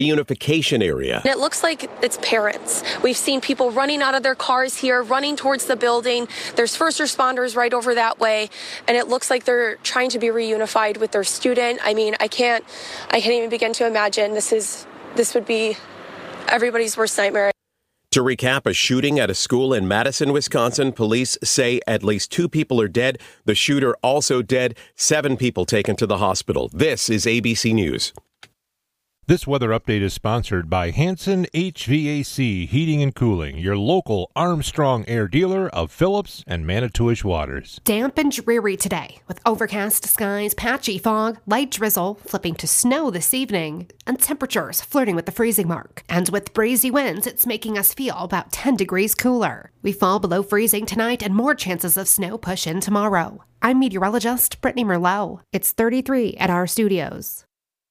reunification area. It looks like it's parents. We've seen people running out of their cars here, running towards the building. There's first responders right over that way, and it looks like they're trying to be reunified with their student. I mean, I can't even begin to imagine. This would be everybody's worst nightmare. To recap, a shooting at a school in Madison, Wisconsin. Police say at least 2 people are dead. The shooter also dead. 7 people taken to the hospital. This is ABC News. This weather update is sponsored by Hanson HVAC Heating and Cooling, your local Armstrong Air dealer of Phillips and Manitowish Waters. Damp and dreary today, with overcast skies, patchy fog, light drizzle, flipping to snow this evening, and temperatures flirting with the freezing mark. And with breezy winds, it's making us feel about 10 degrees cooler. We fall below freezing tonight, and more chances of snow push in tomorrow. I'm meteorologist Brittany Merlot. It's 33 at our studios.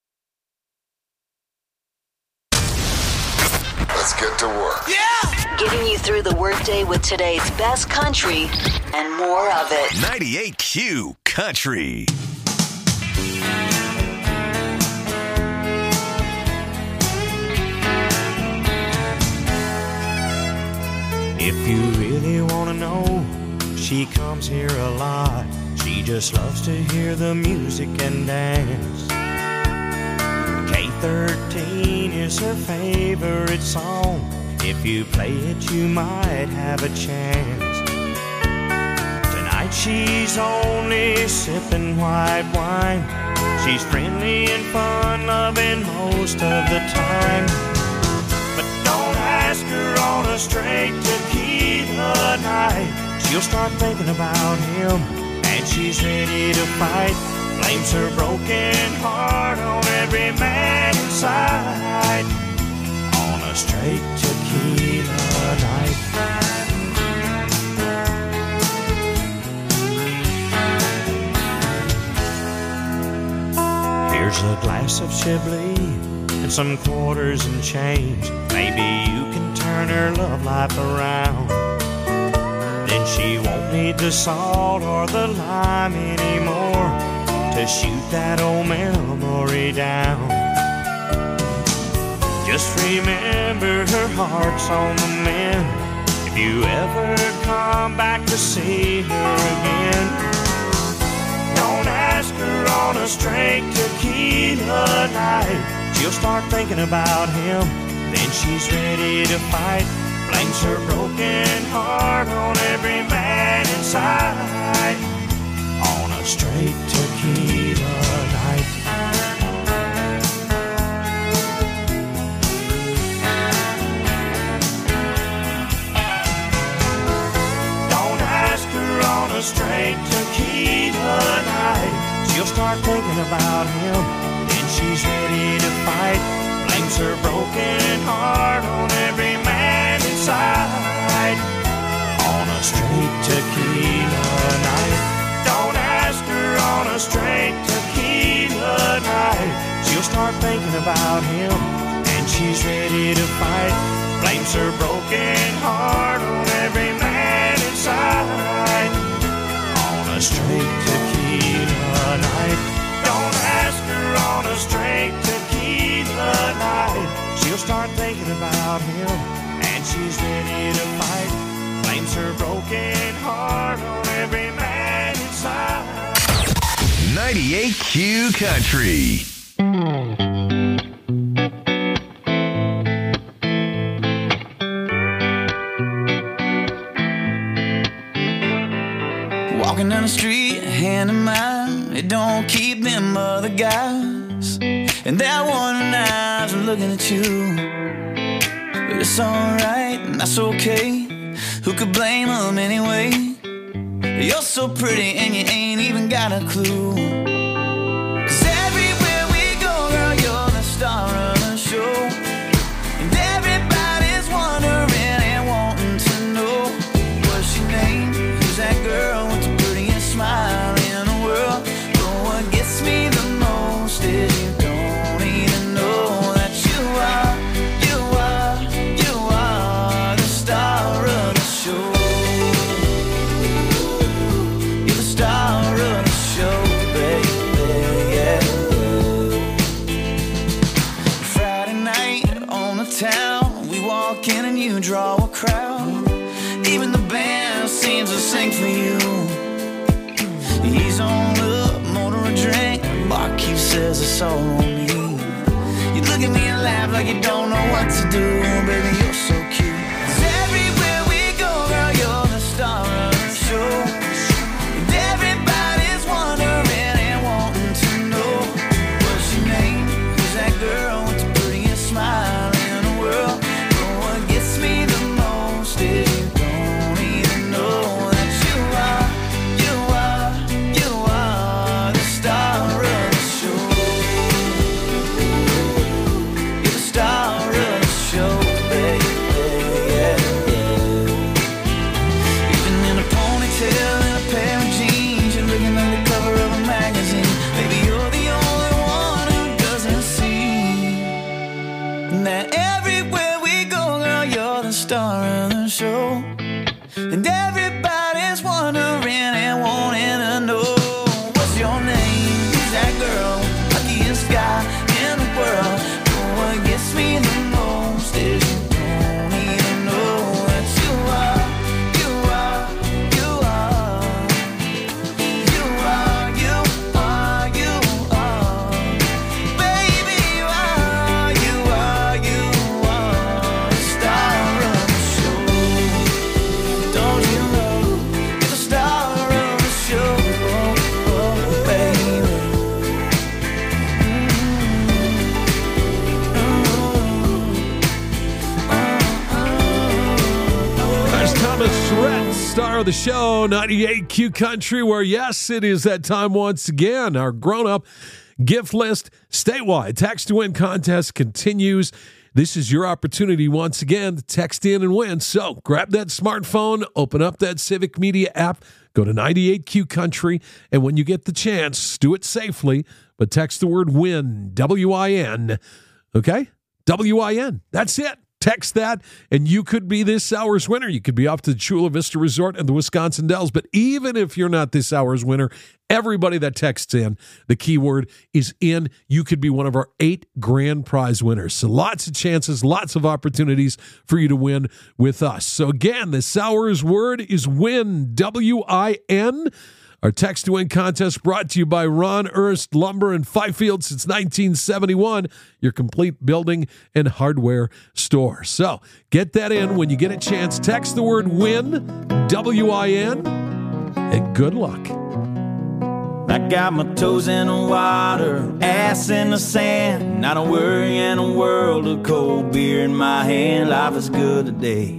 Let's get to work. Yeah! Getting you through the workday with today's best country and more of it. 98Q Country. If you really want to know, she comes here a lot. She just loves to hear the music and dance. K13 is her favorite song. If you play it, you might have a chance. Tonight she's only sipping white wine. She's friendly and fun-loving most of the time. But don't ask her on a straight tequila night. She'll start thinking about him, and she's ready to fight. Blames her broken heart on every man inside. On a straight tequila night. Here's a glass of Chablis and some quarters and change. Maybe you can turn her love life around. Then she won't need the salt or the lime anymore to shoot that old memory down. Just remember her heart's on the mend. If you ever come back to see her again, don't ask her on a straight tequila night. She'll start thinking about him, then she's ready to fight. Blames her broken heart on every man inside. On a straight tequila night. Don't ask her on a straight tequila night. She'll start thinking about him, then she's ready to fight. Blames her broken heart on every man inside. On a straight tequila night. Don't ask her on a straight tequila night. She'll start thinking about him, and she's ready to fight. Blames her broken heart on every man inside. On a straight tequila night. Don't ask her on a straight tequila night. She'll start thinking about him, and she's ready to fight. Blames her broken heart on every man inside. 98Q Country. Walking down the street, a hand in mine. It don't keep them other guys. And that one eyes are looking at you. But it's alright, and that's okay. Who could blame them anyway? You're so pretty and you ain't even got a clue. 'Cause everywhere we go, girl, you're the star of the show. And everybody's wondering and wanting to know, what's your name? Who's that girl with the prettiest smile in the world? But what gets me the most is you don't even know that you are the star of the show. You're the star of the show, baby. town. We walk in and you draw a crowd. Even the band seems to sing for you. He's on up, motor a drink. Barkeep says it's all on me. You look at me and laugh like you don't know what to do. Baby, you're so cute. 'Cause everywhere we go, girl, you're the star of the show. And everybody's wondering and wanting to know what's your name. Who's that girl with the prettiest smile in the world? But what gets me the most is you don't even know that you are the star of the show. You're the star of the show, baby. Yeah, yeah. Even in a ponytail and a pair of jeans, you're looking like the cover of a magazine. Baby, you're the only one who doesn't see that everywhere we go, girl, you're the star of the show. And everybody's wondering and wanting to know what's your name. Who's that girl, luckiest guy in the world? But what gets me the most is you don't even know that you are baby, you are the star of the show. Don't you know you're the star of the show, baby? There's Thomas Rhett, star of the show, 98 Q Country, where, yes, it is that time once again. Our grown-up gift list statewide text to win contest continues. This is your opportunity once again to text in and win. So grab that smartphone, open up that Civic Media app, go to 98Q Country, and when you get the chance, do it safely, but text the word WIN, W-I-N, okay? W-I-N, that's it. Text that, and you could be this hour's winner. You could be off to the Chula Vista Resort and the Wisconsin Dells. But even if you're not this hour's winner, everybody that texts in, the keyword is in. You could be one of our 8 grand prize winners. So lots of chances, lots of opportunities for you to win with us. So again, this hour's word is WIN, W-I-N. Our text to win contest brought to you by Ron Ernst Lumber in Fifield since 1971, your complete building and hardware store. So get that in when you get a chance. Text the word WIN, W-I-N, and good luck. I got my toes in the water, ass in the sand, not a worry in a world of cold beer in my hand. Life is good today.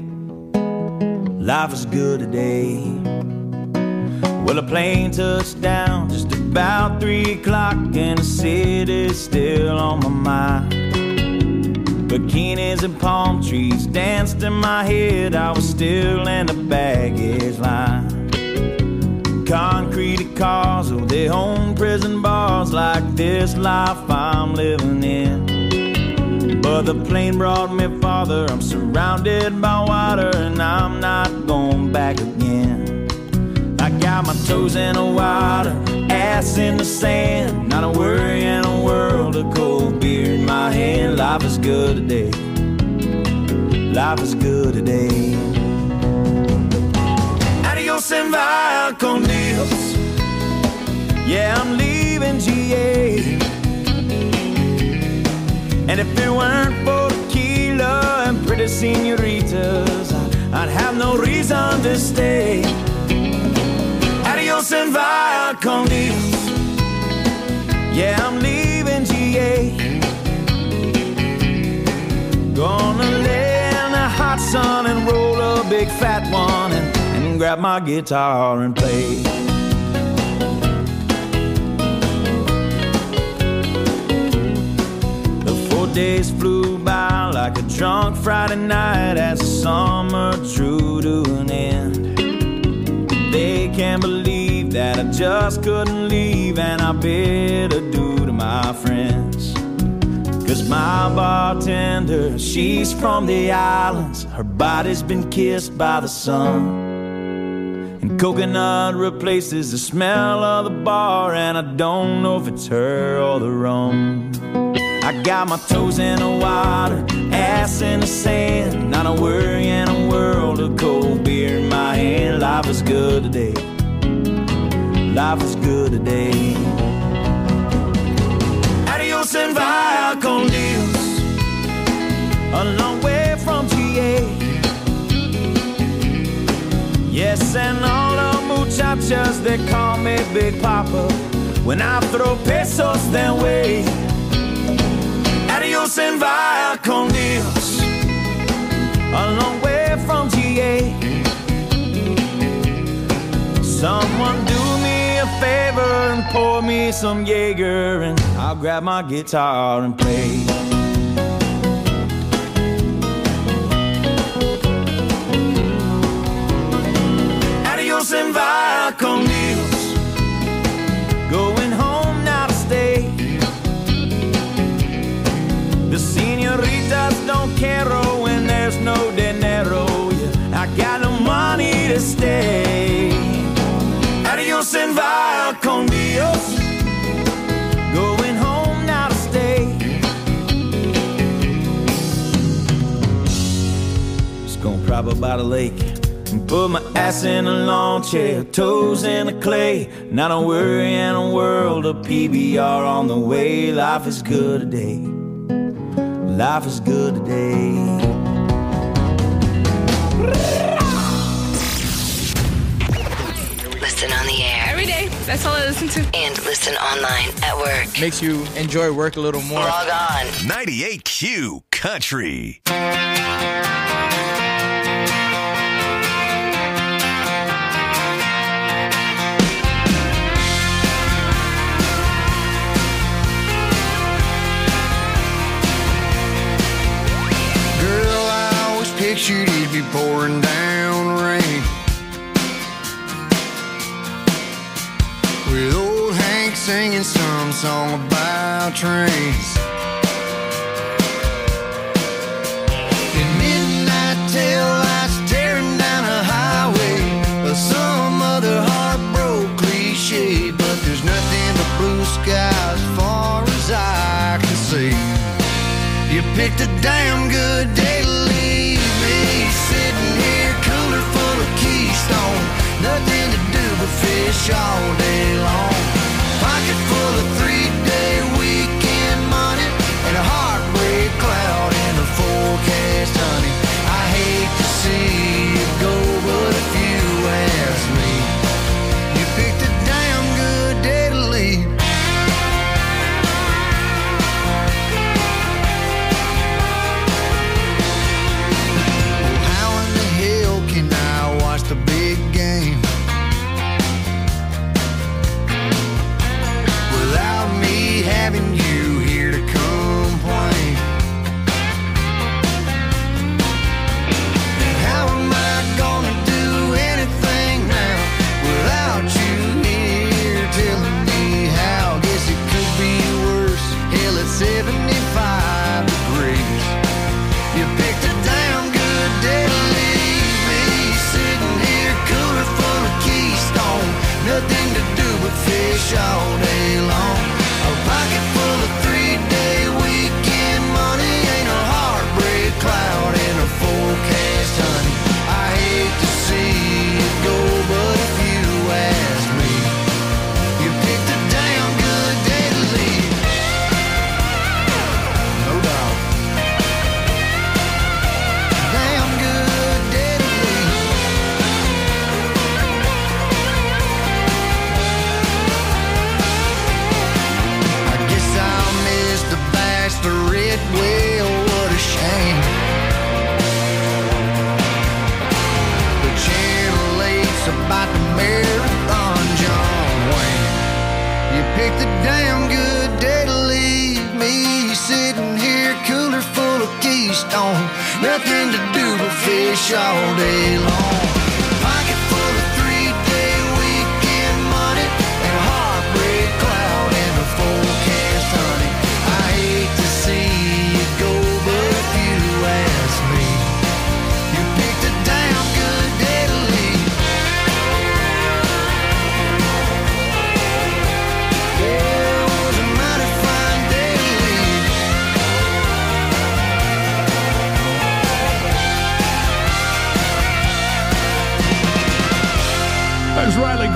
Life is good today. Well, a plane touched down just about 3 o'clock, and the city's still on my mind. Bikinis and palm trees danced in my head. I was still in the baggage line. Concrete cars, oh, they own prison bars like this life I'm living in. But the plane brought me farther. I'm surrounded by water, and I'm not going back again. I got my toes in the water, ass in the sand, not a worry in a world of cold beer in my hand. Life is good today. Life is good today. Adios and via con Dios. Yeah, I'm leaving GA. And if it weren't for tequila and pretty senoritas, I'd have no reason to stay. Adios and via con Dios. Yeah, I'm leaving GA. Gonna lay in the hot sun and roll a big fat one and grab my guitar and play. The 4 days flew by like a drunk Friday night as the summer drew to an end. They can't believe that I just couldn't leave, and I bid adieu to my friends. 'Cause my bartender, she's from the islands. Her body's been kissed by the sun, and coconut replaces the smell of the bar, and I don't know if it's her or the rum. I got my toes in the water, ass in good today. Life is good today. Adios and via con Dios, a long way from GA. Yes, and all the muchachas, they call me Big Papa when I throw pesos their way. Adios and via con Dios, a long way from GA. Someone do me a favor and pour me some Jaeger, and I'll grab my guitar and play. Adios and via con Dios, going home now to stay. The senoritas don't care when there's no dinero. Yeah, I got no money to stay. Adios and via con Dios, going home now to stay. Just gonna prop up by the lake and put my ass in a lawn chair, toes in the clay. Not a worry in a world of PBR on the way. Life is good today. Life is good today. Listen on the air. Every day. That's all I listen to. And listen online at work. Makes you enjoy work a little more. Log on. 98Q Country. Girl, I always pictured it'd be pouring down rain, with old Hank singing some song about trains. And midnight tail lights tearing down a highway, or some other heartbroken cliche. But there's nothing but blue sky as far as I can see. You picked a damn good day to leave me, sitting here cooler full of Keystone. Nothing to do but fish all day long. Pocket full of 3-day weekend money, and a heartbreak cloud in the forecast, honey. I hate to see you go, but if you ask me, you picked a damn good day to leave. The big game without me having you here to complain. How am I gonna do anything now without you here telling me how? Guess it could be worse. Hell, it's 75 degrees. You picked a damn good day to leave me, sitting here cooler full of Keystone. Nothing to do but fish all day long. A pocket full of 3-day weekend money, ain't a heartbreak cloud in a forecast, honey. I hate to see it go, but if you ask me, you picked a damn good day to leave. No doubt. Damn good day to leave. I guess I'll miss the bachelorette. Well, what a shame. The Channel 8's about the marathon, John Wayne. You picked a damn good day to leave me, sitting here cooler full of Keystone. Nothing to do but fish all day long. Pocket full of 3-day weekend money, and a heartbreak cloud in the forecast, honey. I hate to see you go, but if you ask me, you picked a damn good day to leave. Yeah, it was a mighty fine day to leave.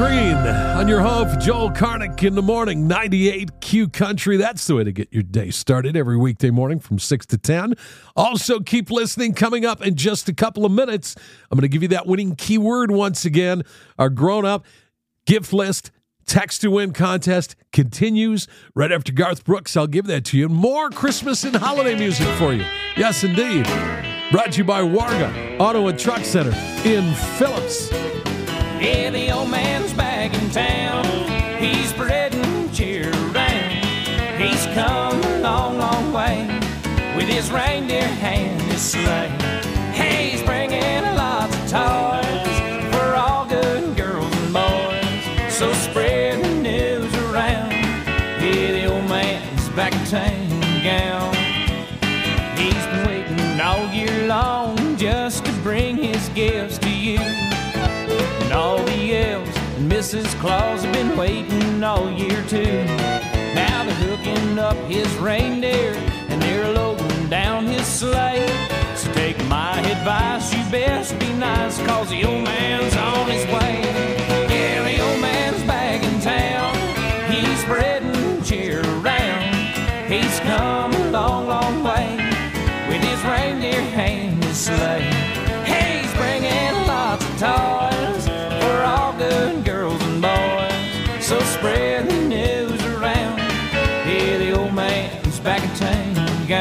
Green on your home for Joel Karnick in the morning, 98 Q Country. That's the way to get your day started every weekday morning from 6 to 10. Also, keep listening. Coming up in just a couple of minutes, I'm going to give you that winning keyword once again. Our grown-up gift list text to win contest continues right after Garth Brooks. I'll give that to you. More Christmas and holiday music for you. Yes, indeed. Brought to you by Warga Auto and Truck Center in Phillips. Yeah, the old man's back in town. He's spreading cheer around. He's come a long, long way with his reindeer and his sleigh. Hey, he's bringing lots of toys for all good girls and boys. So spread the news around. Yeah, the old man's back in town. He's been waiting all year long just to bring his gifts to you. And all the elves and Mrs. Claus have been waiting all year too. Now they're hooking up his reindeer and they're loading down his sleigh. So take my advice, you best be nice, cause the old man's on his way. Yeah, the old man's back in town. He's spreading cheer around. He's come a long, long way with his reindeer and his sleigh. Hey, he's bringing lots of toys for all good girls and boys. So spread the news around. Yeah, the old man's back in town.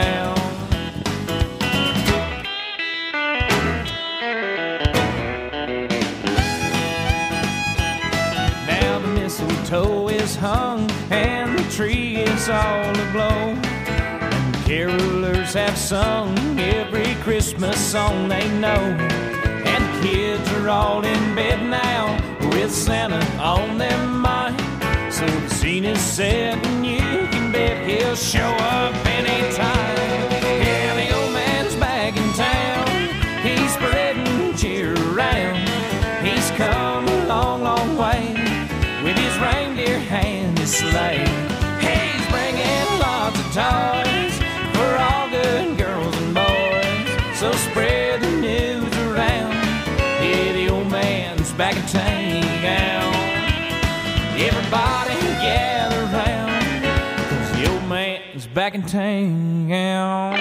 Now the mistletoe is hung and the tree is all aglow. And the carolers have sung every Christmas song they know. Kids are all in bed now with Santa on their mind. So the scene is set and you can bet he'll show up anytime. Yeah, the old man's back in town. He's spreading cheer around. He's come a long, long way with his reindeer and his sleigh. Hey, he's bringing lots of toys for all good girls and boys. So spread the news around. Yeah, the old man's back in town. Everybody gather round, cause the old man's back in town.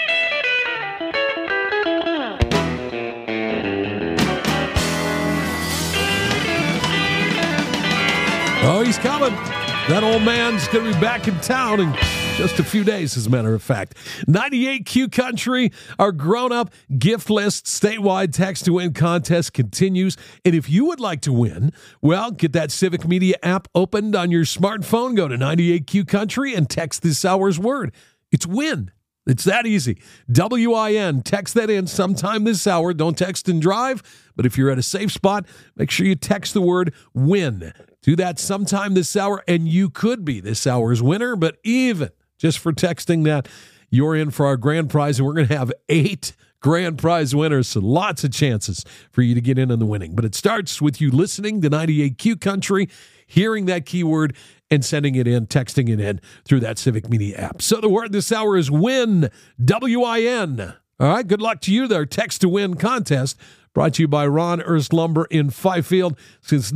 Oh, he's coming. That old man's going to be back in town in just a few days, as a matter of fact. 98 Q Country, our grown-up gift list statewide text to win contest continues. And if you would like to win, well, get that Civic Media app opened on your smartphone. Go to 98 Q Country and text this hour's word. It's win. It's that easy. WIN. Text that in sometime this hour. Don't text and drive, but if you're at a safe spot, make sure you text the word win. Do that sometime this hour, and you could be this hour's winner, but even just for texting that, you're in for our grand prize, and we're going to have 8 grand prize winners, so lots of chances for you to get in on the winning. But it starts with you listening to 98 Q Country, hearing that keyword, and sending it in, texting it in through that Civic Media app. So the word this hour is win, W-I-N. All right, good luck to you there. Text to win contest brought to you by Ron Erst Lumber in Fifield since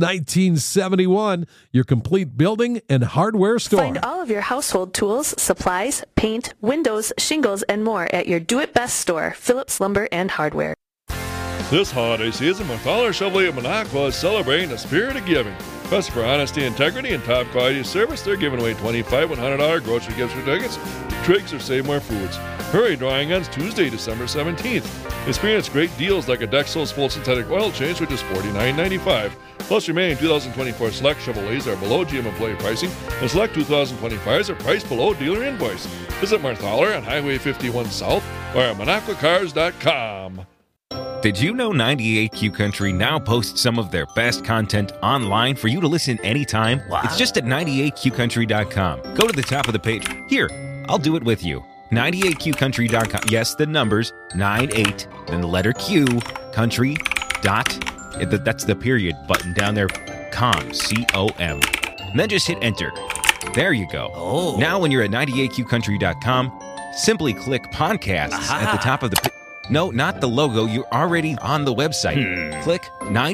1971, your complete building and hardware store. Find all of your household tools, supplies, paint, windows, shingles, and more at your do-it-best store, Phillips Lumber and Hardware. This holiday season, McFarland Chevrolet of Minocqua is celebrating the spirit of giving. Best for honesty, integrity, and top quality service, they're giving away $25 $100 grocery gift certificates to Triggs or Save More Foods. Hurry, drawing ends Tuesday, December 17th. Experience great deals like a Dexos full synthetic oil change, which is $49.95. Plus, remaining 2024 select Chevrolets are below GM employee pricing, and select 2025s are priced below dealer invoice. Visit Martha Haller on Highway 51 South or at MinocquaCars.com. Did you know 98Q Country now posts some of their best content online for you to listen anytime? Wow. It's just at 98QCountry.com. Go to the top of the page. Here, I'll do it with you. 98QCountry.com. Yes, the numbers, 98, then the letter Q, country, dot, that's the period button down there, com, C-O-M. And then just hit enter. There you go. Oh. Now when you're at 98QCountry.com, simply click podcast at the top of the page. No, not the logo. You're already on the website. Click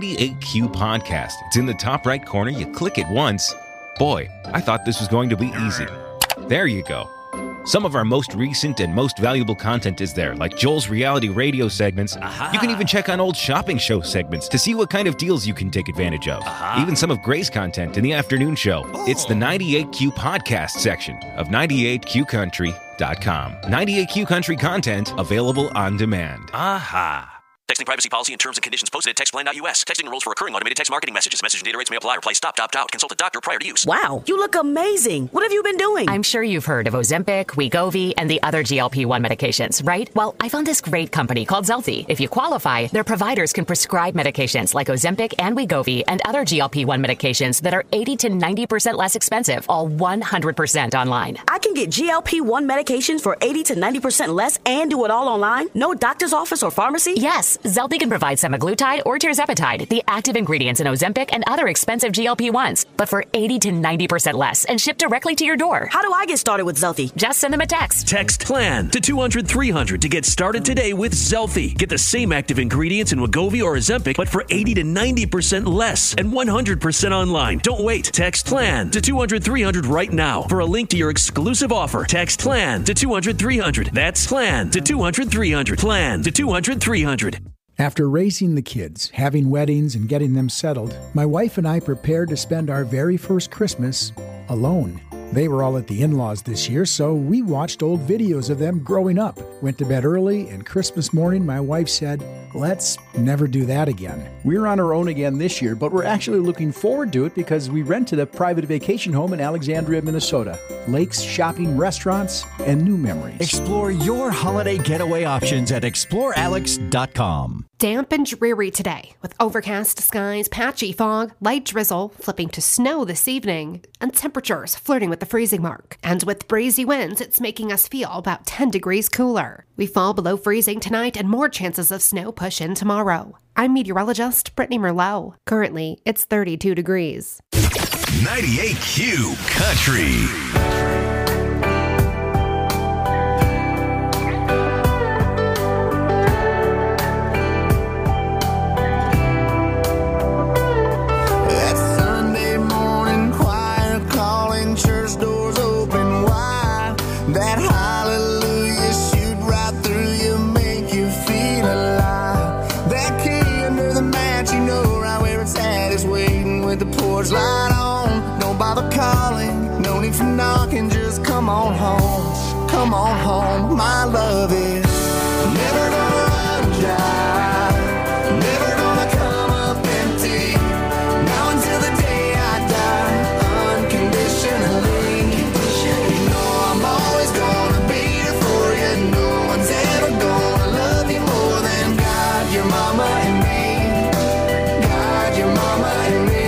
98Q Podcast. It's in the top right corner. You click it once. Boy, I thought this was going to be easy. There you go. Some of our most recent and most valuable content is there, like Joel's reality radio segments. You can even check on old shopping show segments to see what kind of deals you can take advantage of. Even some of Gray's content in the afternoon show. It's the 98Q Podcast section of 98QCountry.com. 98Q Country content available on demand. Texting privacy policy and terms and conditions posted at textplan.us. Texting enrolls for recurring automated text marketing messages. Message and data rates may apply. Reply stop, opt out. Consult a doctor prior to use. Wow, you look amazing. What have you been doing? I'm sure you've heard of Ozempic, Wegovy, and the other GLP-1 medications, right? Well, I found this great company called Zelfie. If you qualify, their providers can prescribe medications like Ozempic and Wegovy and other GLP-1 medications that are 80 to 90% less expensive, all 100% online. I can get GLP-1 medications for 80 to 90% less and do it all online? No doctor's office or pharmacy? Yes. Zelfie can provide semaglutide or tirzepatide, the active ingredients in Ozempic and other expensive GLP-1s, but for 80 to 90% less and shipped directly to your door. How do I get started with Zelfie? Just send them a text. Text PLAN to 200-300 to get started today with Zelfie. Get the same active ingredients in Wegovy or Ozempic, but for 80 to 90% less and 100% online. Don't wait. Text PLAN to 200-300 right now for a link to your exclusive offer. Text PLAN to 200-300. That's PLAN to 200-300. PLAN to 200-300. After raising the kids, having weddings, and getting them settled, my wife and I prepared to spend our very first Christmas alone. They were all at the in-laws this year, so we watched old videos of them growing up. Went to bed early, and Christmas morning my wife said, "Let's never do that again." We're on our own again this year, but we're actually looking forward to it because we rented a private vacation home in Alexandria, Minnesota. Lakes, shopping, restaurants, and new memories. Explore your holiday getaway options at explorealex.com. Damp and dreary today, with overcast skies, patchy fog, light drizzle, flipping to snow this evening, and temperatures flirting with the freezing mark. And with breezy winds, it's making us feel about 10 degrees cooler. We fall below freezing tonight, and more chances of snow push in tomorrow. I'm meteorologist Brittany Merlot. Currently, it's 32 degrees. 98Q Country. Light on, don't bother calling, no need for knocking, just come on home, my love is never gonna run dry, never gonna come up empty, now until the day I die, unconditionally, you know I'm always gonna be there for you, no one's ever gonna love you more than God, your mama and me, God, your mama and me.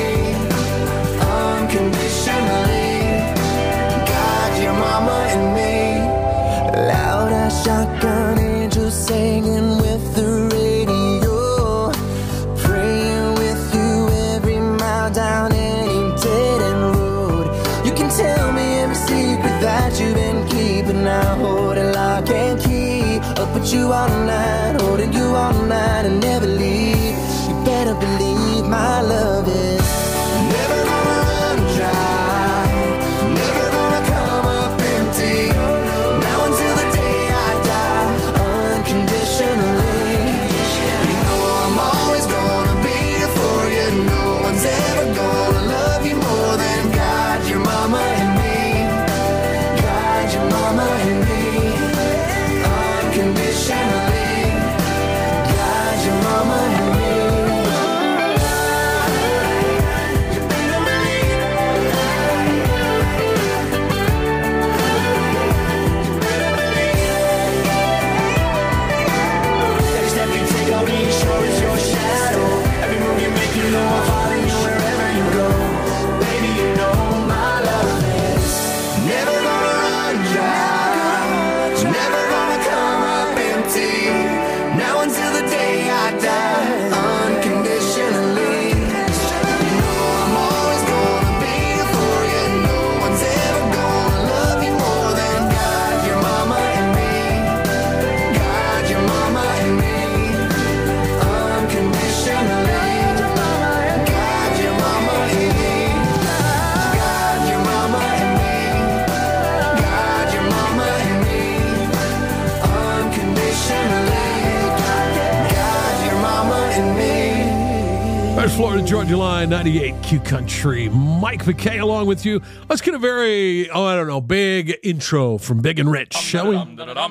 God, your mama and me. Loud as shotgun angels singing with the radio, praying with you every mile down any dead end road. You can tell me every secret that you've been keeping. I hold it lock and key. I'll put you all night, holding you all night and never leave. You better believe my love is never gonna run dry, never gonna come up empty, now until the day I die, unconditionally, you know I'm always gonna be there for you, no one's ever gonna love you more than God, your mama and me, God, your mama and me, unconditionally, God, your mama There's Florida Georgia Line, 98 Q Country. Mike McKay along with you. Let's get a very, big intro from Big and Rich, shall we?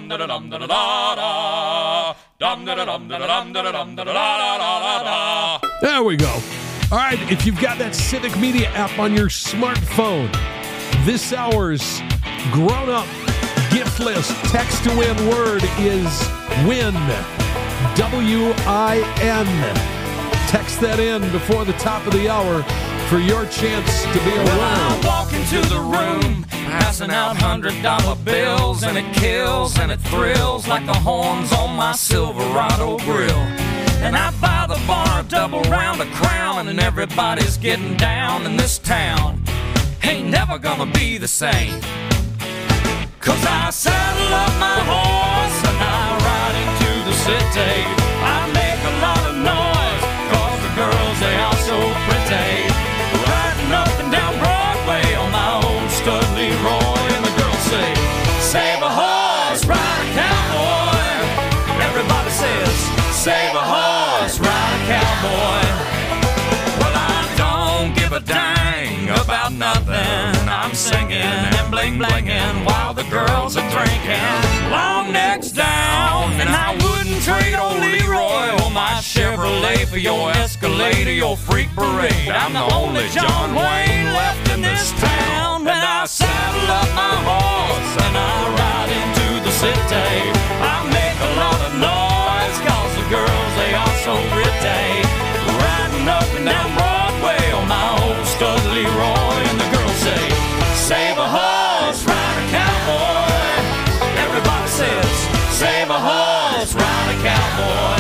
There we go. All right, if you've got that Civic Media app on your smartphone, this hour's grown-up gift list text to win word is WIN. W-I-N. Text that in before the top of the hour for your chance to be a winner. I walk into the room, passing out $100 bills, and it kills and it thrills like the horns on my Silverado grill. And I buy the bar a double round of Crown, and everybody's getting down in this town. Ain't never gonna be the same. 'Cause I saddle up my horse and I ride into the city. I make a lot of noise, 'cause the girls, they are so pretty. Riding up and down Broadway on my old stud Leroy, and the girls say, save a horse, ride a cowboy. Everybody says, save a horse, ride a cowboy. Well, I don't give a dang about nothing. I'm singing and bling-blinging while the girls are drinking. Long necks down, and I wouldn't trade old Leroy or my Chevrolet for your Escalade or your freak parade. I'm the only John Wayne left in this town. And I saddle up my horse and I ride into the city. I make a lot of noise, 'cause the girls, they are so pretty. Riding up and down Broadway on my old stud Leroy, and the girls say, save a horse, ride a cowboy. Everybody says, save a horse, ride a cowboy.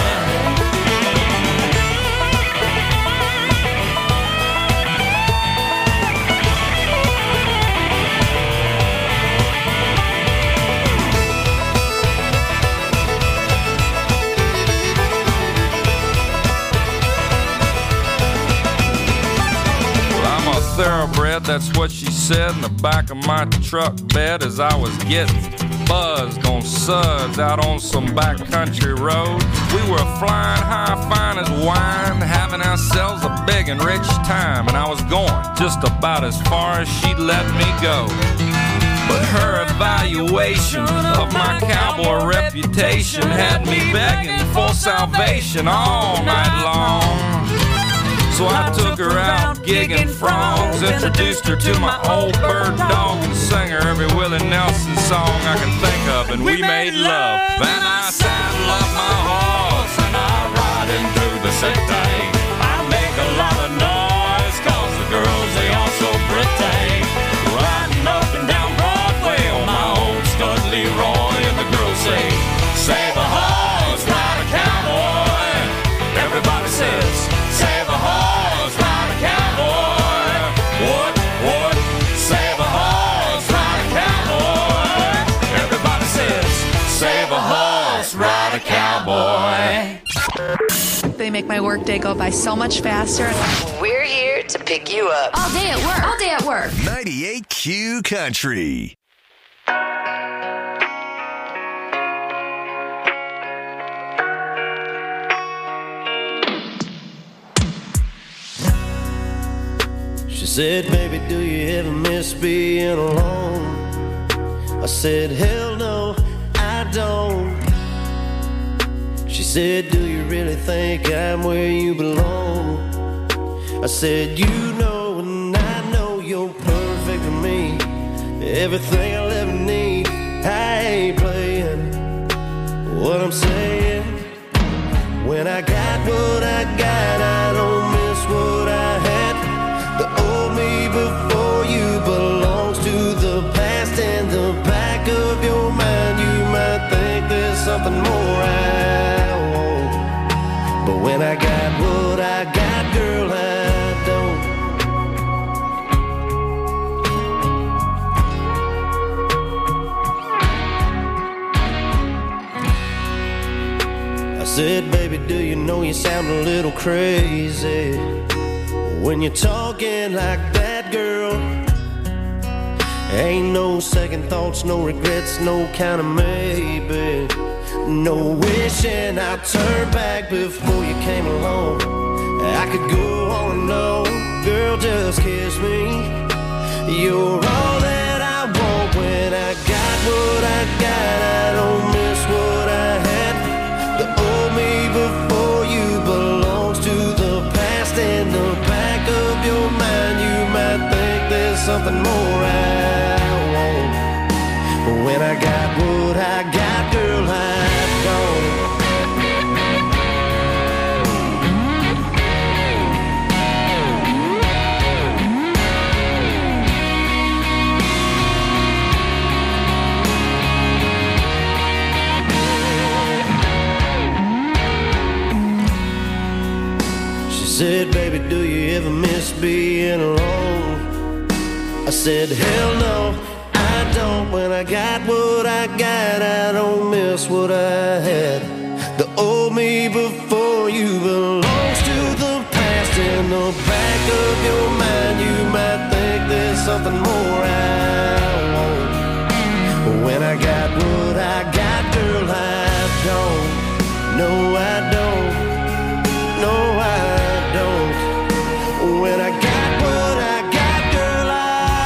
Thoroughbred, that's what she said in the back of my truck bed as I was getting buzzed on suds out on some backcountry road. We were flying high, fine as wine, having ourselves a big and rich time, and I was going just about as far as she'd let me go. But her evaluation of my cowboy reputation had me begging for salvation all night long. So I took her out gigging frogs, introduced her to my old bird dog, and sang her every Willie Nelson song I can think of, and we made love. Then I saddle up my horse and I ride into the city. I make a lot of noise, 'cause the girls, they are so pretty. Riding up and down Broadway on my old stud Leroy, and the girls say, save a horse, ride a cowboy. Everybody says, save a horse, ride a cowboy. What? Save a horse, ride a cowboy. Everybody says, save a horse, ride a cowboy. They make my workday go by so much faster. We're here to pick you up. All day at work. All day at work. 98 Q Country. She said, baby, do you ever miss being alone? I said, hell no, I don't. She said, do you really think I'm where you belong? I said, you know and I know you're perfect for me. Everything I'll ever need. I ain't playing what I'm saying. When I got what I got, I don't miss what I had. The old me before you belongs to the past. In the back of your mind, you might think there's something more I want. But when I got what I got, girl, I don't. I said, baby, do you know you sound a little crazy when you're talking like that, girl? Ain't no second thoughts, no regrets, no kind of maybe. No wishing I'd turn back before you came along. I could go on and on, girl, just kiss me. You're all that I want when I got what I got. I don't miss what I had. The old me before you belongs to the past. In the back of your mind, you might think there's something more I want. But when I got what I got, girl, I've gone. Said, baby, do you ever miss being alone? I said, hell no, I don't. When I got what I got, I don't miss what I had. The old me before you belongs to the past. In the back of your mind, you might think there's something more I want. But when I got what I got, girl, I've gone. No, I don't. No, I don't. When I got what I got, girl, I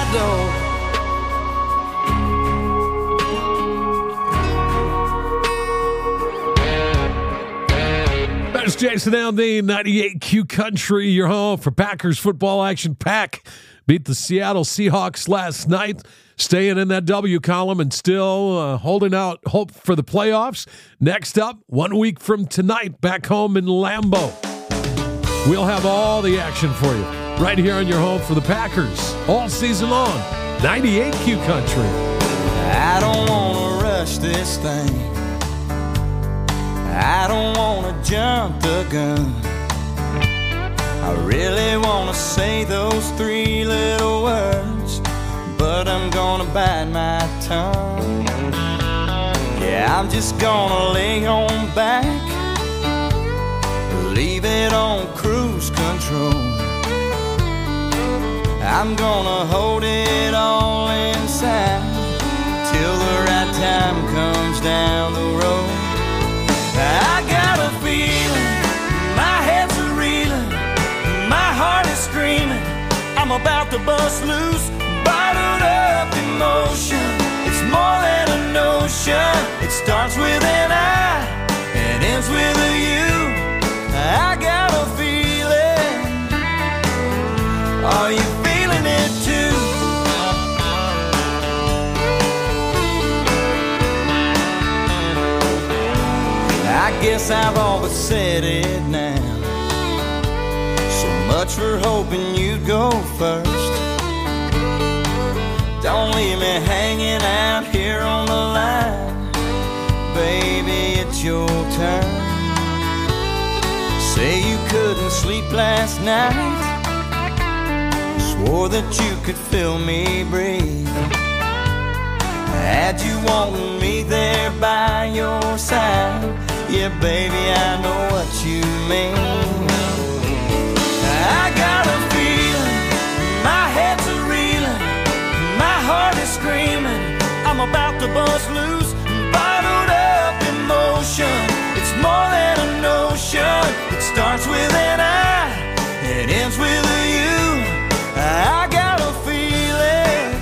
don't. That's Jason Aldean, 98Q Country, your home for Packers football action. Pack beat the Seattle Seahawks last night, staying in that W column and still holding out hope for the playoffs. Next up, 1 week from tonight, back home in Lambeau. We'll have all the action for you right here on your home for the Packers all season long. 98Q Country. I don't want to rush this thing. I don't want to jump the gun. I really want to say those three little words, but I'm gonna bite my tongue. Yeah, I'm just gonna lay on back, leave it on cruise control. I'm gonna hold it all inside till the right time comes down the road. I got a feeling, my head's a reeling, my heart is screaming, I'm about to bust loose, bottled up emotion. It's more than a notion. It starts with an I and ends with a you. I got a feeling. Are you feeling it too? I guess I've all but said it now. So much for hoping you'd go first. Don't leave me hanging out here on the line. Baby, it's your turn. Say you couldn't sleep last night, swore that you could feel me breathe. Had you wanting me there by your side, yeah, baby, I know what you mean. I got a feeling, my head's a reeling, my heart is screaming, I'm about to bust loose, bottled up emotion. It's more than a notion. It starts with an I, it ends with a you. I got a feeling,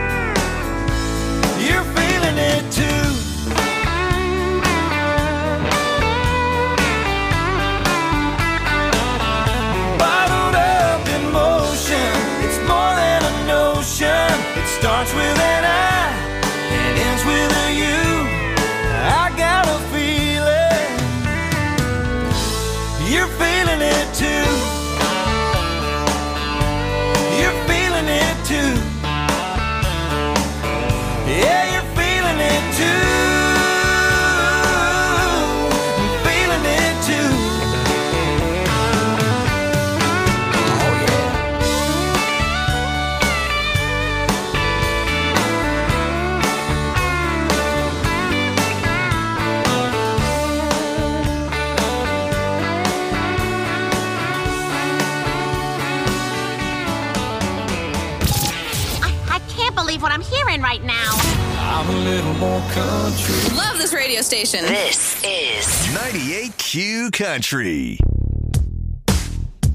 you're feeling it too. Bottled up emotion. It's more than a notion. It starts with an I, it ends with a you. I got a feeling, you're feeling it too. You're feeling it too. Yeah, you're feeling it too. I'm feeling it too. Oh yeah. I can't believe what I'm hearing right now. I'm a little more country. Love this radio station. This is 98Q Country.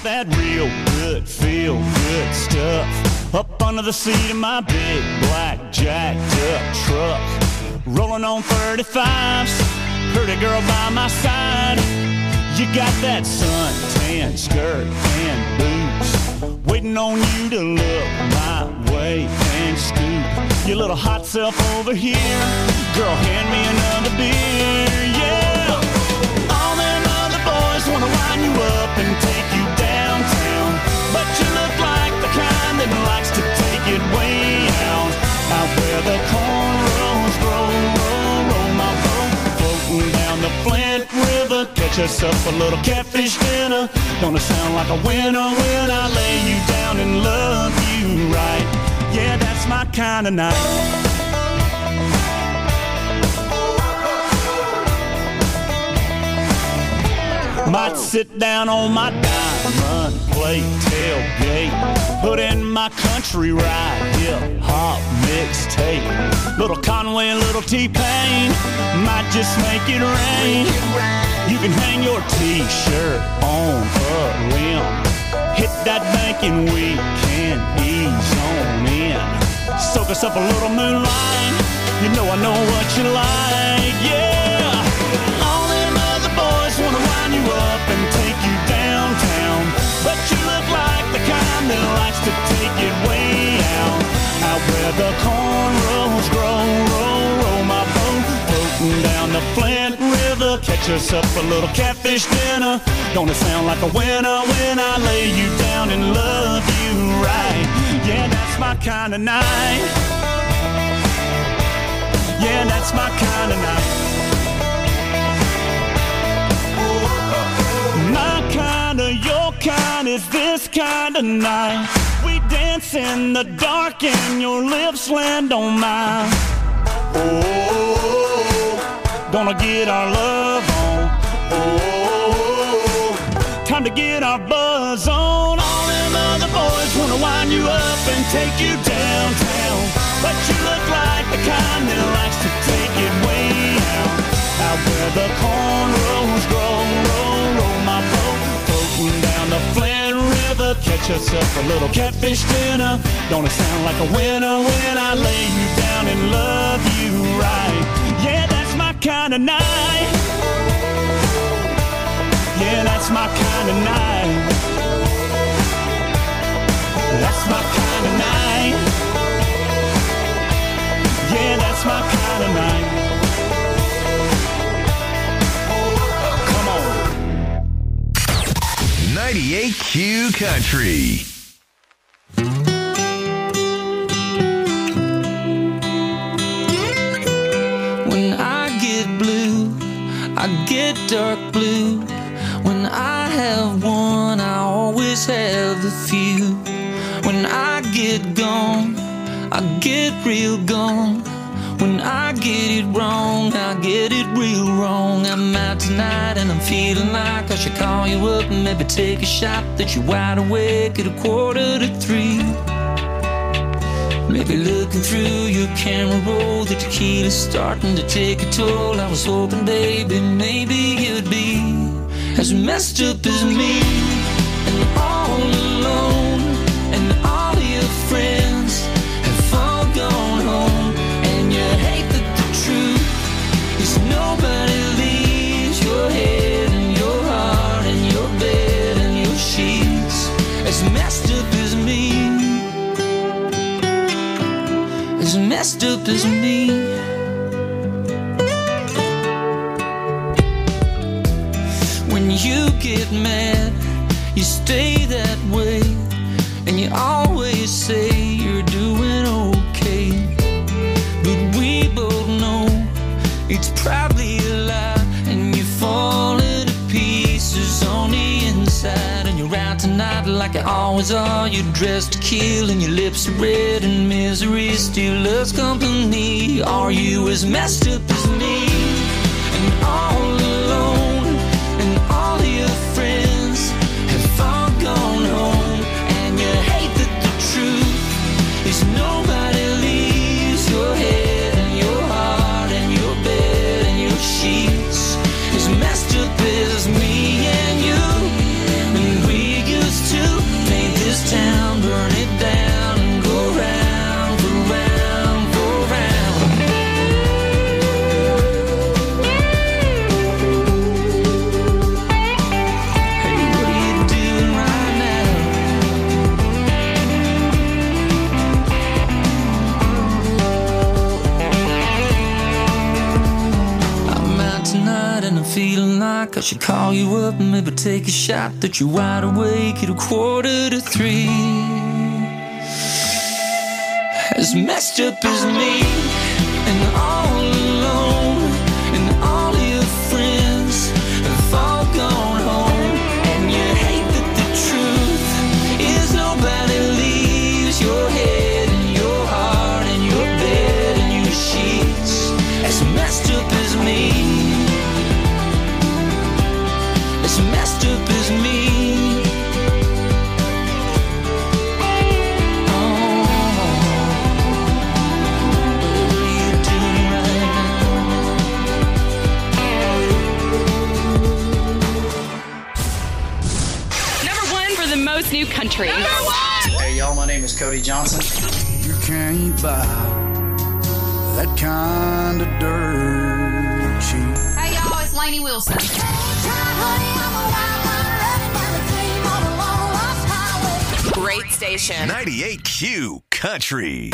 that real good, feel good stuff. Up under the seat of my big black jacked up truck. Rolling on 35s, pretty girl by my side. You got that suntan skirt and boots, waiting on you to look my way and scoop your little hot self over here. Girl, hand me another beer, yeah. All them other boys wanna line you up and take you downtown, but you look like the kind that likes to take it way out where the cornrows grow. Roll my boat, floating down the Flint River. Catch us up a little catfish dinner. Gonna sound like a winner when I lay you down and love you right. Yeah, that's my kind of night. Might sit down on my diamond plate tailgate, put in my country ride, hip hop mixtape. Little Conway, little T-Pain, might just make it rain. You can hang your t-shirt on a limb, hit that bank and we can ease on in. Soak us up a little moonlight, you know I know what you like, yeah. All them other boys wanna line you up and take you downtown, but you look like the kind that likes to take it way out where the cornrows grow. Roll my boat, floating down the Flint River. Catch us up a little catfish dinner. Gonna sound like a winner when I lay you down and love you right. Yeah, that's my kind of night. Yeah, that's my kind of night. My kind of, your kind is this kind of night. We dance in the dark and your lips land on mine. Oh, gonna get our love on. Oh, time to get our buzz on. All them other boys wanna wind you up and take you downtown, but you look like the kind that likes to take it way out where the cornrows grow. Roll my boat, floating down the Flint River. Catch us up a little catfish dinner. Gonna sound like a winner when I lay you down and love you right. Yeah, that's my kind of night. Yeah, that's my kind of night. That's my kind of night. Yeah, that's my kind of night. 98Q Country. When I get blue, I get dark blue. When I have one, I always have a few. When I get gone, I get real gone. When I get it wrong, I get it real wrong. I'm out tonight and I'm feeling like I should call you up and maybe take a shot that you're wide awake at 2:45. Maybe looking through your camera roll, the tequila's starting to take a toll. I was hoping, baby, maybe you'd be as messed up as me, and all alone, and all your friends have all gone home. You hate that the truth is nobody leaves your head and your heart and your bed and your sheets as messed up as me, as messed up as me. When you get mad, you stay that way, and you always say you're doing okay. But we both know it's probably a lie, and you're falling to pieces on the inside. And you're out tonight like you always are. You're dressed to kill, and your lips are red, and misery still loves company. Are you as messed up as me, and all alone, and all your friends have all gone home? And you hate that the truth is nobody leaves your head and your heart and your bed and your sheets as messed up as me and you. And we used o'clock, I should call you up and maybe take a shot that you're wide awake at 2:45. As messed up as me, and all alone, and all your friends have all gone home, and you hate that the truth is nobody leaves your head and your heart and your bed and your sheets. As messed up as me, as messed up as me. New country. Hey y'all, my name is Cody Johnson. You can't buy that kind of dirt cheap. Hey y'all, it's Lainey Wilson. Great station. 98Q Country.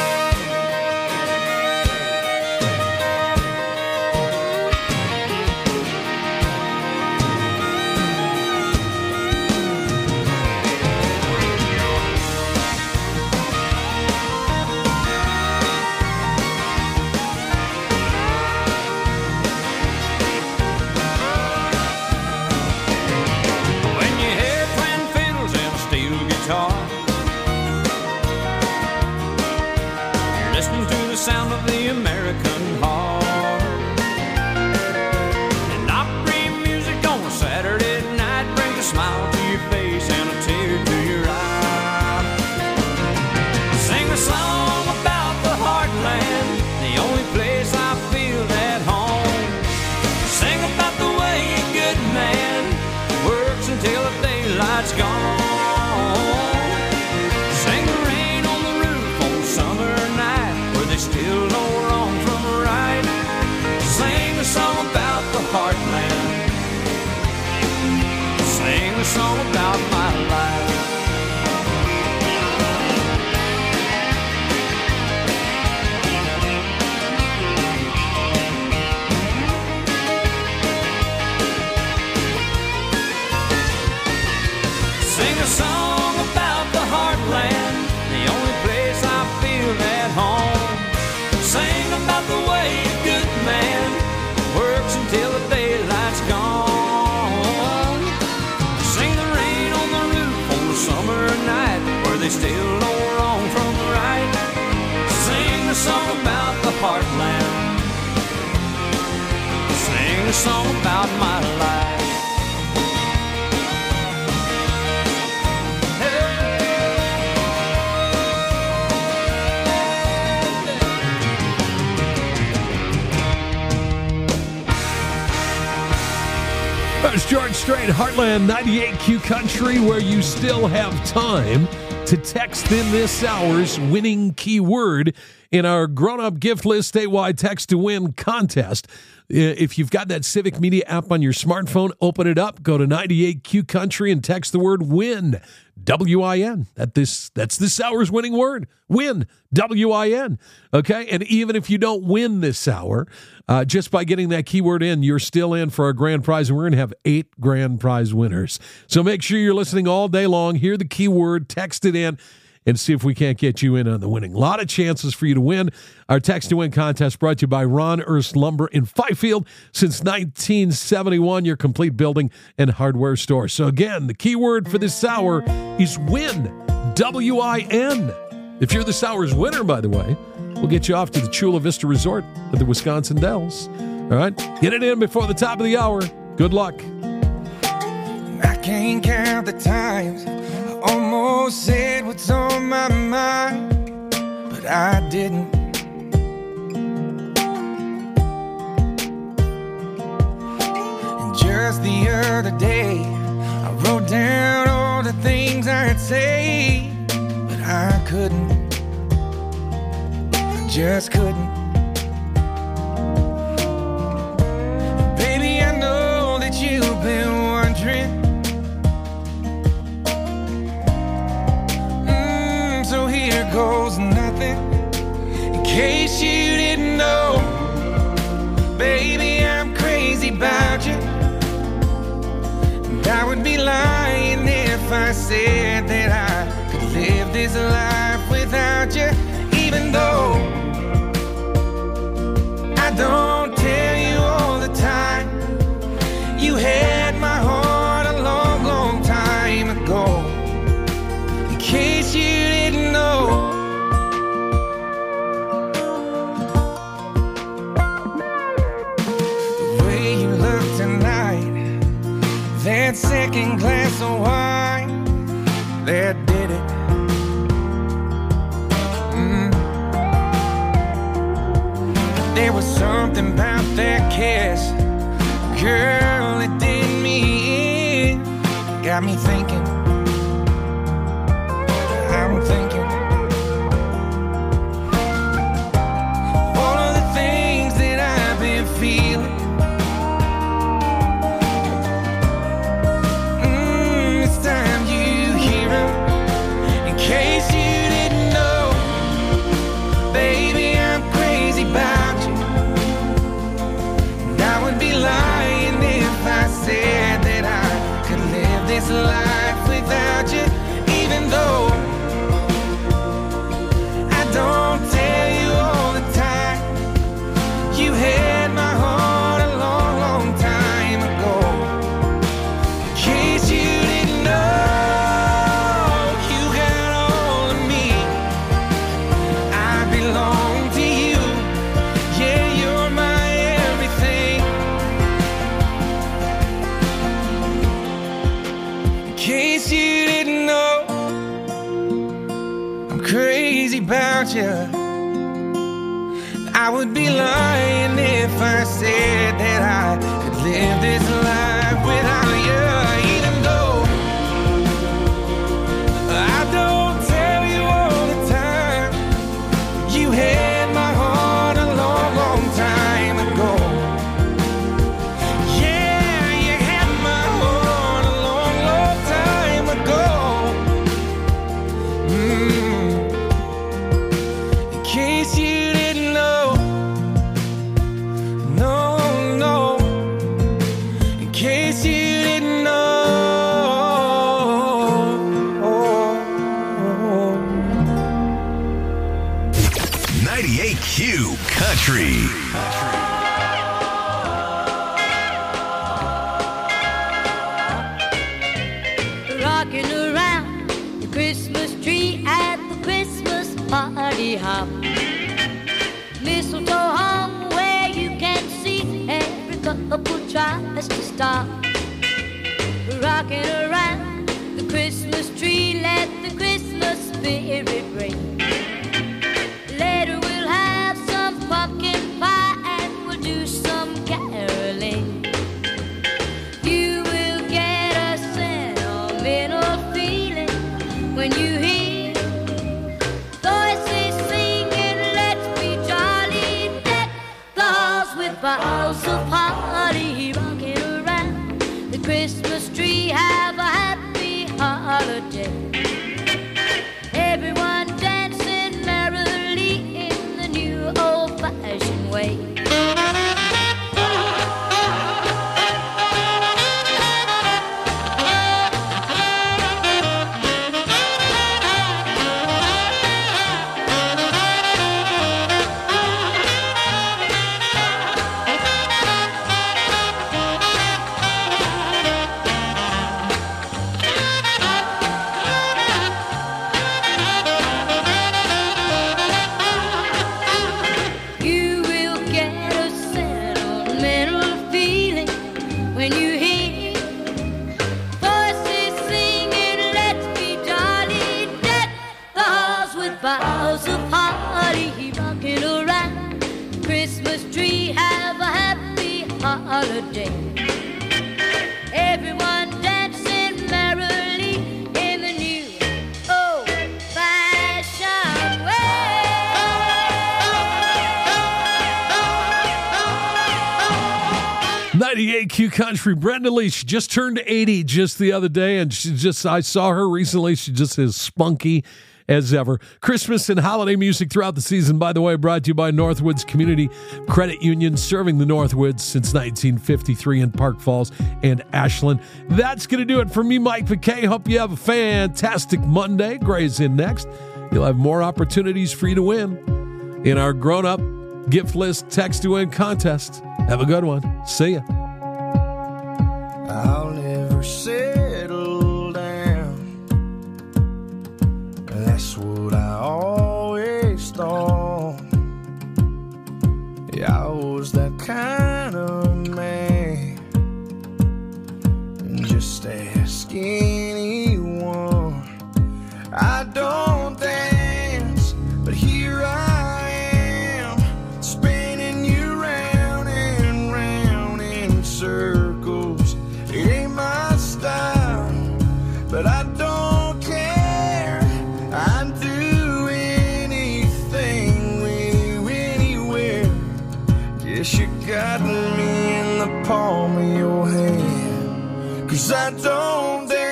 Sound of the American heart, and opera music on a Saturday night brings a smile to your face and a tear to your eye. Sing a song about the heartland, the only place I feel at home. Sing about the way a good man works until the daylight's gone. Still know wrong from right. Sing a song about the heartland. Sing a song about my life. Sing a song about the heartland, the only place I feel at home. Sing about the way a good man works until the daylight's gone. Sing the rain on the roof on the summer night where they still know wrong from right. Sing a song about the heartland. Sing a song about my life. There's George Strait, Heartland 98Q Country, where you still have time to text in this hour's winning keyword in our grown-up gift list statewide text to win contest. If you've got that Civic Media app on your smartphone, open it up, go to 98Q Country and text the word WIN, W-I-N. That's this hour's winning word, WIN, W-I-N. Okay, and even if you don't win this hour, just by getting that keyword in, you're still in for our grand prize, and we're going to have 8 grand prize winners. So make sure you're listening all day long, hear the keyword, text it in, and see if we can't get you in on the winning. A lot of chances for you to win. Our Text to Win contest brought to you by Ron Erst Lumber in Fifield. Since 1971, your complete building and hardware store. So again, the keyword for this hour is WIN, W-I-N. If you're this hour's winner, by the way, we'll get you off to the Chula Vista Resort at the Wisconsin Dells. All right? Get it in before the top of the hour. Good luck. I can't count the times I almost said what's on my mind, but I didn't. And just the other day, I wrote down all the things I'd say, but I couldn't. I just couldn't. Baby, I know that you've been wondering. So here goes nothing. In case you didn't know, baby, I'm crazy about you. said that I could live this life without you, even though I don't tell you all the time. You had my heart a long, long time ago. In case you didn't know. The way you look tonight, that second glass of wine, that did it. There was something about that kiss, girl, it did me in. Got me thinking, I'm thinking all of the things that I've been feeling. It's time you hear them. In case you didn't know, baby, I'm crazy about you. And I would be lying if I said that I could live this life without you, even though I don't tell you all the time. You had my heart a long, long time ago. In case you didn't know, you got all of me. I belong to you. Yeah, you're my everything. In case you didn't know, I'm crazy about you. I would be lying if I said that I could live this life without you, even though I don't tell you all the time. You had my heart a long, long time ago. Yeah, you had my heart a long, long time ago. In case you didn't know, no, no. In case you didn't know. 98Q Country. Rocking around the Christmas tree at the Christmas party hop. Mistletoe hung where you can see every couple tries to stop. Rocking around the Christmas tree, let the Christmas spirit ring. Later we'll have some pumpkin pie and we'll do some caroling. You will get a sentimental feeling when you hear voices singing, let's be jolly, deck the halls with boughs of holly. Rocking around the Christmas tree, have a happy holiday. Everyone dancing merrily in the new old-fashioned way. You will get a sentimental feeling when you hear voices singing, let's be jolly, deck the halls with boughs of holly. Rocking around the Christmas tree, have a happy holiday. Everyone dancing merrily in the new old-fashioned way. 98Q Country. Brenda Lee, she just turned 80 just the other day, and I saw her recently. She just is spunky as ever. Christmas and holiday music throughout the season, by the way, brought to you by Northwoods Community Credit Union, serving the Northwoods since 1953 in Park Falls and Ashland. That's going to do it for me, Mike McKay. Hope you have a fantastic Monday. Gray's in next. You'll have more opportunities for you to win in our grown-up gift list text to win contest. Have a good one. See ya. I'll never settle down. That's what I always thought. Yeah, I was that kind of man. Just ask anyone. I don't dance, but here I am, spinning you round and round in circles. It ain't my style, but I don't care. I'd do anything with you anywhere. Guess you got me in the palm of your hand, 'cause I don't dance.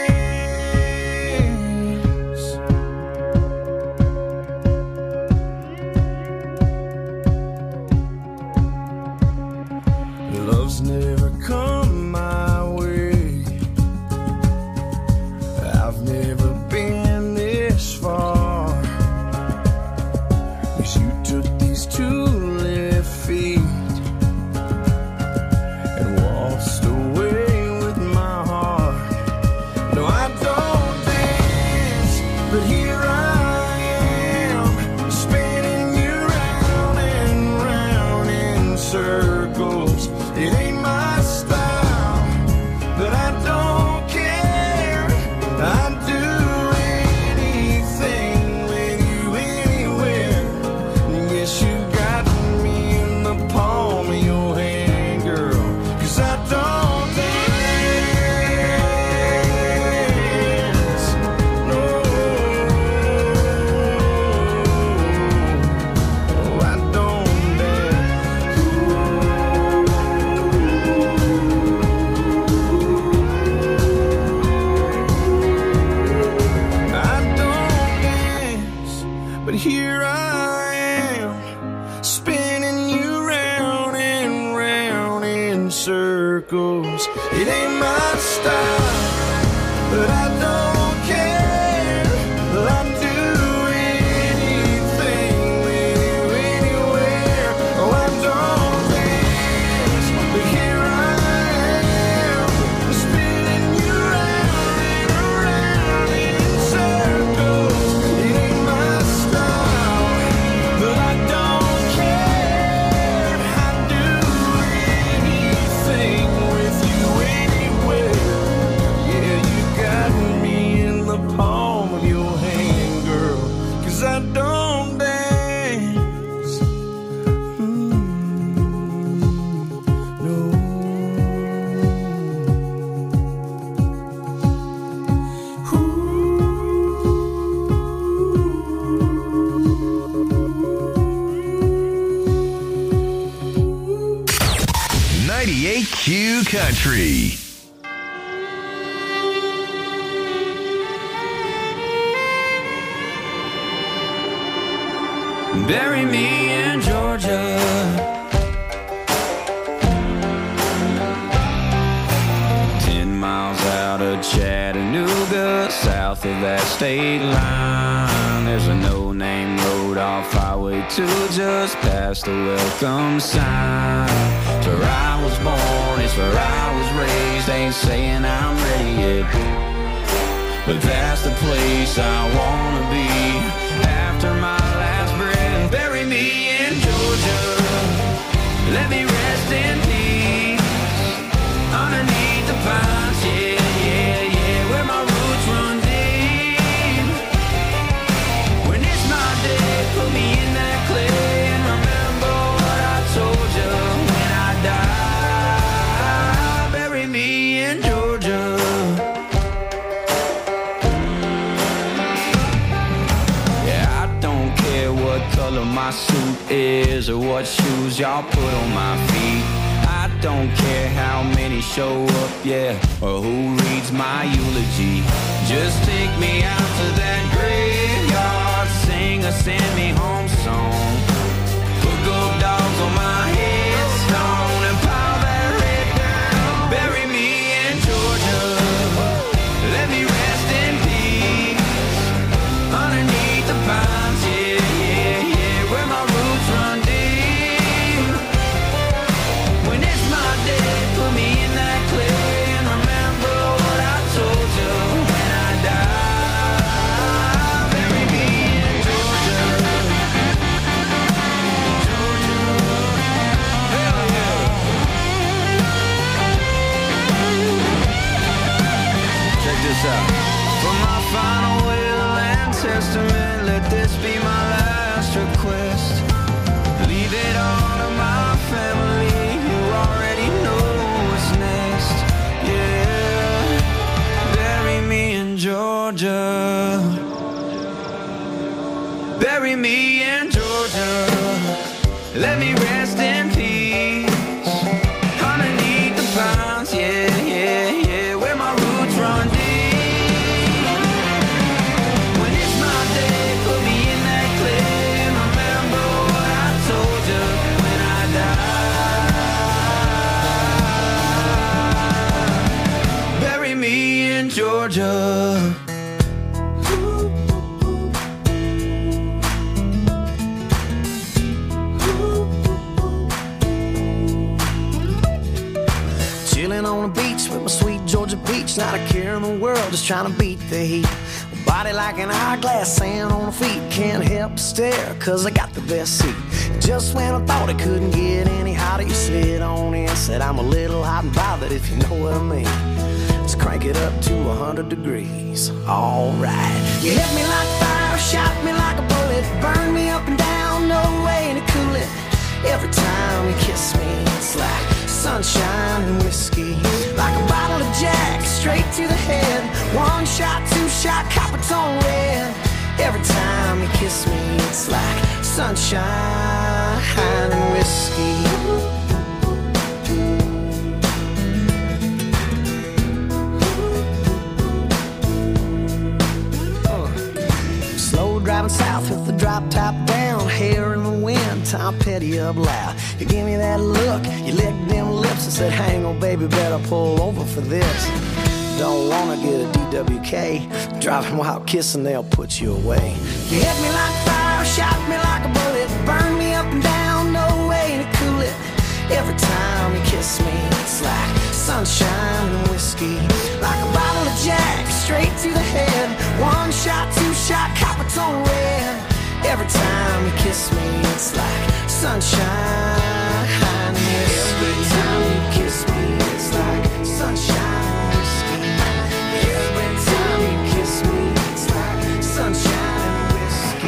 Love's never come my way. I've never been this far, 'cause you took these 2 left feet and waltzed away with my heart. No, I don't dance, but here I am, spinning you round and round in circles. It ain't my style, but I don't care. I'd do anything with you anywhere. Yes, you got me in the palm of your hand, girl, 'cause I don't dance. No, I don't dance. I don't dance, but here I am, spinning you round and round in circles. It ain't my style, but I don't care. I'd do anything with you anywhere. Oh, I don't dance, but here I am, spinning you round and round in circles. It ain't my style, but I don't care. I'd do anything with you anywhere. Yeah, you got me in the palm of your hand, girl, 'cause I don't dance. No. 98Q Country. Bury me in Georgia. Out of Chattanooga, south of that state line, there's a no-name road off Highway 2 just past the welcome sign. It's where I was born, it's where I was raised. Ain't saying I'm ready yet, but that's the place I wanna be after my last breath. Bury me in Georgia, let me rest in peace underneath the pines, yeah, yeah, yeah, where my roots run deep. When it's my day, put me in that clay and remember what I told you when I die. Bury me in Georgia. Yeah, I don't care what color my suit is or what shoes y'all put on my feet. I don't care how many show up, yeah, or who reads my eulogy. Just take me out to that graveyard a send me home song. Put gold dogs on my headstone and pile that red down. Bury me in Georgia. Let me rest in peace underneath the pines. Yeah, yeah, yeah, where my roots run deep. When it's my day, put me in that clay and remember what I told you when I die. Bury me in Georgia. Hell yeah. Check this out. For my final will and testament, let this be my last request. Leave it all to my family, you already know what's next. Yeah, bury me in Georgia. Bury me in Georgia. Let me rest in peace underneath the pines. Yeah, yeah, yeah, where my roots run deep. When it's my day, put me in that clay and remember what I told you when I die. Bury me in Georgia. Chilling on the beach with my sweet Georgia peach, not a care in the world, just trying to beat the heat. Body like an hourglass, sand on the feet, can't help but stare, cause I got the best seat. Just when I thought it couldn't get any hotter, you slid on in, said I'm a little hot and bothered, if you know what I mean. Let's crank it up to 100 degrees, alright. You hit me like fire, shot me like a bullet, burn me up and down, no way to cool it. Every time you kiss me, it's like sunshine and whiskey. Like a bottle of Jack, straight to the head. One shot, two shot, copper tone red. Every time you kiss me, it's like sunshine and whiskey. Slow driving south with the drop top down, hair in the wind, Tom Petty up loud. You give me that look, you licked them lips and said, hang on baby, better pull over for this. Don't wanna get a DWK, driving while kissing, they'll put you away. You hit me like fire, shot me like a bullet, burn me up and down, no way to cool it. Every time you kiss me, it's like sunshine and whiskey. Like a bottle of Jack, straight to the head. One shot, two shot, copper tone red. Every time you kiss me, it's like sunshine and whiskey. Every time you kiss me, it's like sunshine and whiskey. Every time you kiss me, it's like sunshine and whiskey.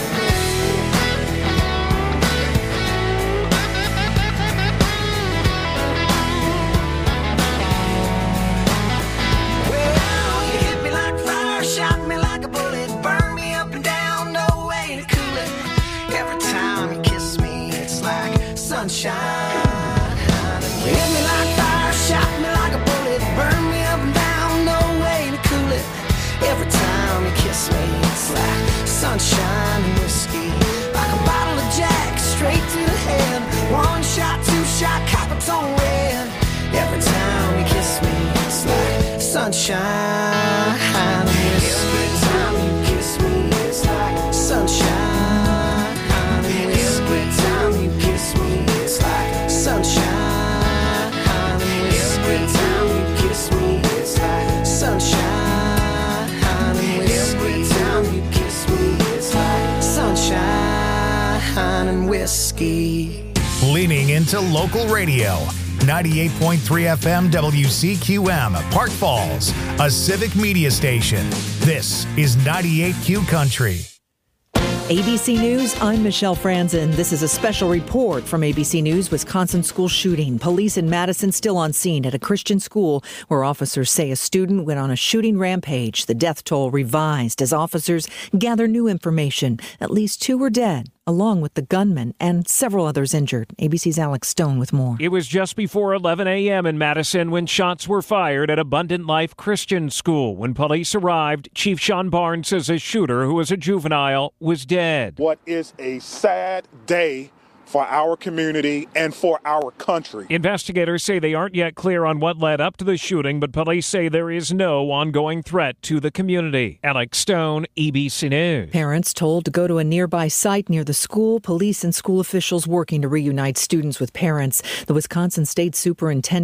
Well, you hit me like fire, shot me like a bullet, burn me up and down, no way to cool it. Every time you kiss me, it's like sunshine. You hit me like fire, shot me like a bullet, burn me up and down, no way to cool it. Every time you kiss me, it's like sunshine and whiskey. Like a bottle of Jack, straight to the head. One shot, two shot, copper tone red. Every time you kiss me, it's like sunshine and whiskey. Every time you kiss me, it's like sunshine and whiskey. Every time you kiss me, it's like sunshine and whiskey. Every time you kiss me, it's like sunshine and whiskey. Every time you kiss me, it's like sunshine and whiskey. Leaning into local radio. 98.3 FM WCQM, Park Falls, a civic media station. This is 98Q Country. ABC News, I'm Michelle Franzen. This is a special report from ABC News. Wisconsin school shooting. Police in Madison still on scene at a Christian school where officers say a student went on a shooting rampage. The death toll revised as officers gather new information. At least 2 were dead. along with the gunman, and several others injured. ABC's Alex Stone with more. It was just before 11 a.m. in Madison when shots were fired at Abundant Life Christian School. When police arrived, Chief Sean Barnes says a shooter, who was a juvenile, was dead. What is a sad day for our community and for our country. Investigators say they aren't yet clear on what led up to the shooting, but police say there is no ongoing threat to the community. Alex Stone, ABC News. Parents told to go to a nearby site near the school. Police and school officials working to reunite students with parents. The Wisconsin State Superintendent